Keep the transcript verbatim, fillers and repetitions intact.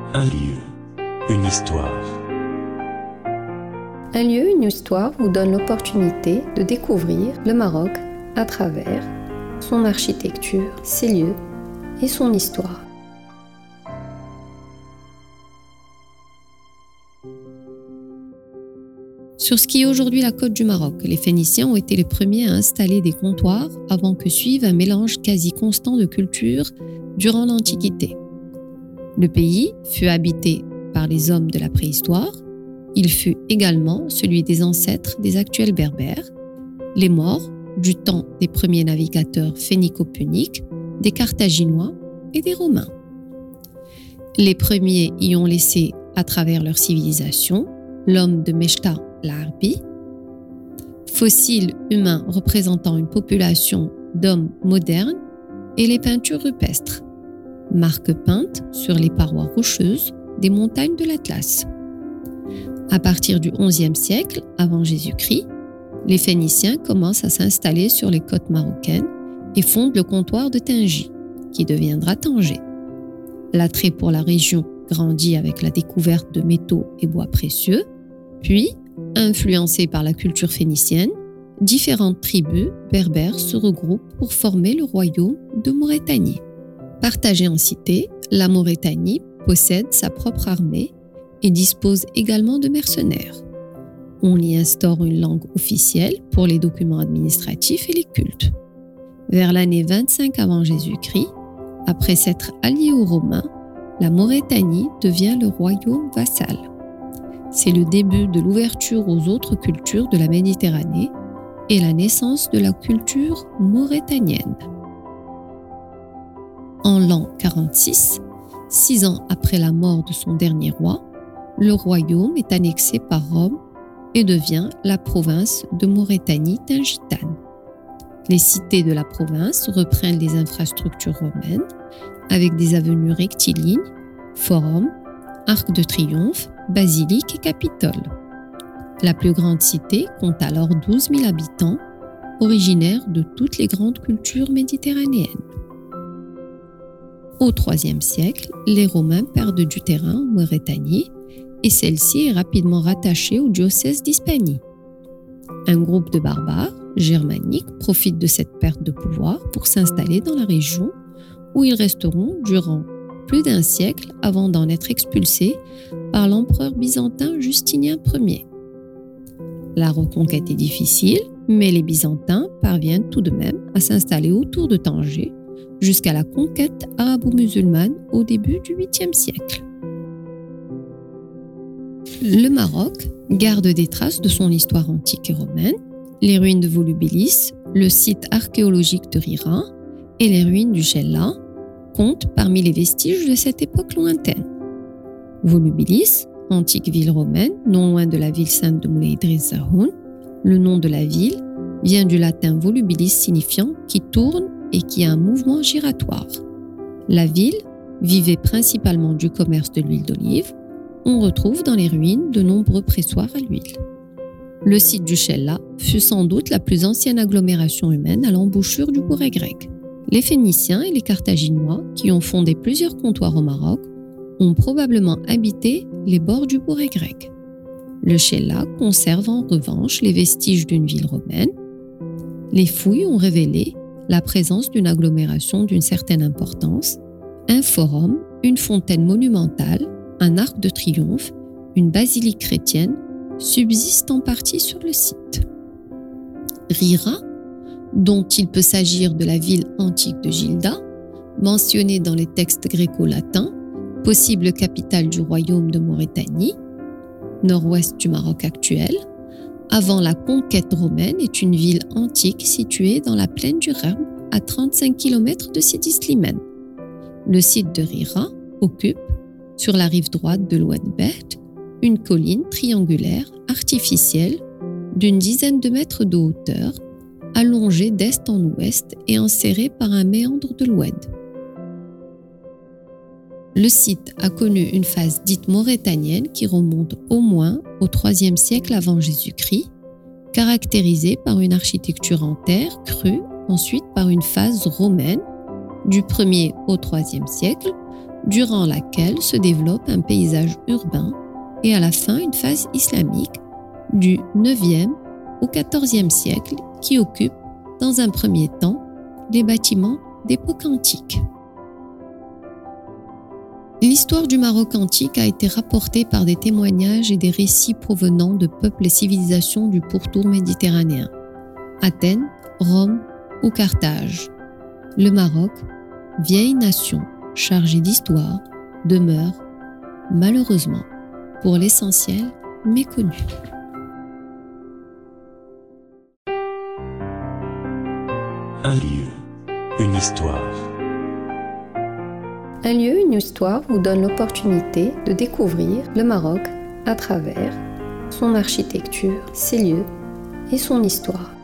Un lieu, une histoire. Un lieu, une histoire vous donne l'opportunité de découvrir le Maroc à travers son architecture, ses lieux et son histoire. Sur ce qui est aujourd'hui la côte du Maroc, les Phéniciens ont été les premiers à installer des comptoirs avant que suive un mélange quasi constant de cultures durant l'Antiquité. Le pays fut habité par les hommes de la préhistoire. Il fut également celui des ancêtres des actuels Berbères, les Maures du temps des premiers navigateurs phénico-puniques, des Carthaginois et des Romains. Les premiers y ont laissé à travers leur civilisation l'homme de Meshta l'Arbi, fossiles humains représentant une population d'hommes modernes, et les peintures rupestres, marques peintes sur les parois rocheuses des montagnes de l'Atlas. À partir du onzième siècle avant Jésus-Christ, les Phéniciens commencent à s'installer sur les côtes marocaines et fondent le comptoir de Tingi, qui deviendra Tanger. L'attrait pour la région grandit avec la découverte de métaux et bois précieux, puis, influencés par la culture phénicienne, différentes tribus berbères se regroupent pour former le royaume de Maurétanie. Partagée en cités, la Maurétanie possède sa propre armée et dispose également de mercenaires. On y instaure une langue officielle pour les documents administratifs et les cultes. Vers l'année vingt-cinq avant Jésus-Christ, après s'être alliée aux Romains, la Maurétanie devient le royaume vassal. C'est le début de l'ouverture aux autres cultures de la Méditerranée et la naissance de la culture maurétanienne. En l'an quarante-six, six ans après la mort de son dernier roi, le royaume est annexé par Rome et devient la province de Maurétanie-Tingitane. Les cités de la province reprennent les infrastructures romaines avec des avenues rectilignes, forums, arcs de triomphe, basiliques et capitoles. La plus grande cité compte alors douze mille habitants, originaires de toutes les grandes cultures méditerranéennes. Au troisième siècle, les Romains perdent du terrain en Maurétanie et celle-ci est rapidement rattachée au diocèse d'Hispanie. Un groupe de barbares germaniques profite de cette perte de pouvoir pour s'installer dans la région où ils resteront durant plus d'un siècle avant d'en être expulsés par l'empereur byzantin Justinien Ier. La reconquête est difficile, mais les Byzantins parviennent tout de même à s'installer autour de Tanger jusqu'à la conquête arabo-musulmane au début du huitième siècle. Le Maroc garde des traces de son histoire antique et romaine, les ruines de Volubilis, le site archéologique de Rira et les ruines du Chella comptent parmi les vestiges de cette époque lointaine. Volubilis, antique ville romaine, non loin de la ville sainte de Moulay Idriss Zahoun, le nom de la ville vient du latin volubilis signifiant qui tourne et qui a un mouvement giratoire. La ville vivait principalement du commerce de l'huile d'olive. On retrouve dans les ruines de nombreux pressoirs à l'huile. Le site du Chella fut sans doute la plus ancienne agglomération humaine à l'embouchure du Bourg grec. Les Phéniciens et les Carthaginois, qui ont fondé plusieurs comptoirs au Maroc, ont probablement habité les bords du Bourg grec. Le Chella conserve en revanche les vestiges d'une ville romaine. Les fouilles ont révélé la présence d'une agglomération d'une certaine importance, un forum, une fontaine monumentale, un arc de triomphe, une basilique chrétienne subsistent en partie sur le site. Rira, dont il peut s'agir de la ville antique de Gilda, mentionnée dans les textes gréco-latins, possible capitale du royaume de Maurétanie, nord-ouest du Maroc actuel, avant la conquête romaine, est une ville antique située dans la plaine du Rhum, à trente-cinq kilomètres de Sidi Slimane. Le site de Rira occupe, sur la rive droite de l'Oued Beht, une colline triangulaire artificielle d'une dizaine de mètres de hauteur, allongée d'est en ouest et enserrée par un méandre de l'Oued. Le site a connu une phase dite maurétanienne qui remonte au moins au troisième siècle avant Jésus-Christ, caractérisée par une architecture en terre crue, ensuite par une phase romaine, du premier au troisième siècle, durant laquelle se développe un paysage urbain et à la fin une phase islamique du neuvième au quatorzième siècle qui occupe, dans un premier temps, les bâtiments d'époque antique. L'histoire du Maroc antique a été rapportée par des témoignages et des récits provenant de peuples et civilisations du pourtour méditerranéen, Athènes, Rome ou Carthage. Le Maroc, vieille nation chargée d'histoire, demeure, malheureusement, pour l'essentiel, méconnue. Un lieu, une histoire. Un lieu, une histoire vous donne l'opportunité de découvrir le Maroc à travers son architecture, ses lieux et son histoire.